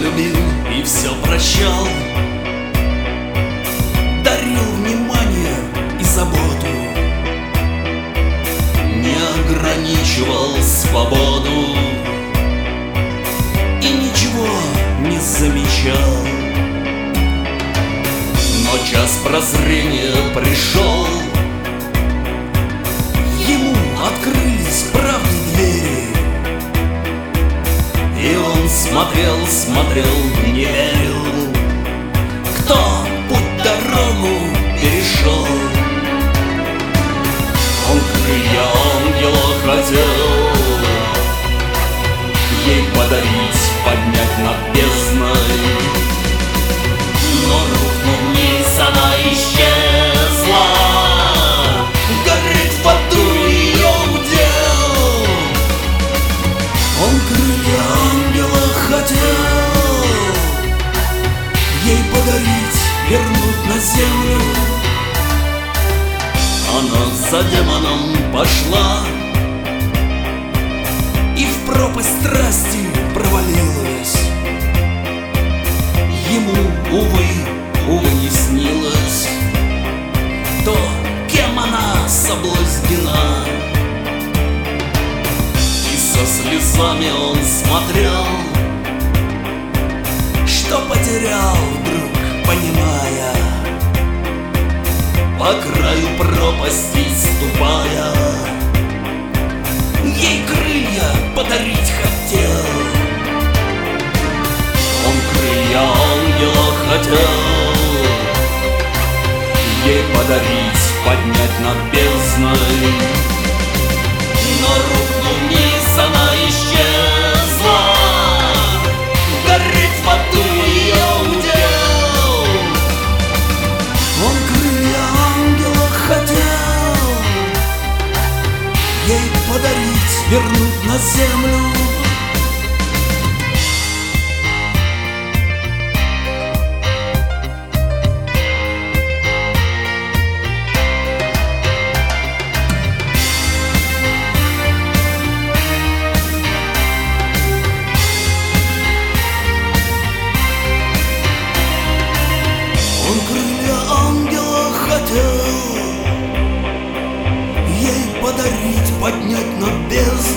любил и все прощал, дарил внимание и заботу, не ограничивал свободу и ничего не замечал. Но час прозрения пришел, ему открылись правды двери, и он смотрел, смотрел, не верил, кто путь дорогу перешел. Он крылья ангела хотел ей подарить, поднять над бездной, но рухнув вниз, она исчезла. Гореть в аду ее удел. Он крылья ангела хотел ей подарить, вернуть на землю. Она за демоном пошла и в пропасть страсти провалилась. Ему, увы, не снилось то, кем она соблазнена. И со слезами он смотрел, что потерял вдруг, понимая, по краю пропасти ступая. Ей крылья подарить хотел, он крылья ангела хотел ей подарить, поднять над бездной, но рухнув вниз, она исчезла. Гореть в аду ее удел. Он крылья ангела хотел ей подарить, вернуть на землю. Он крылья ангела хотел ей подарить, поднять над бездной,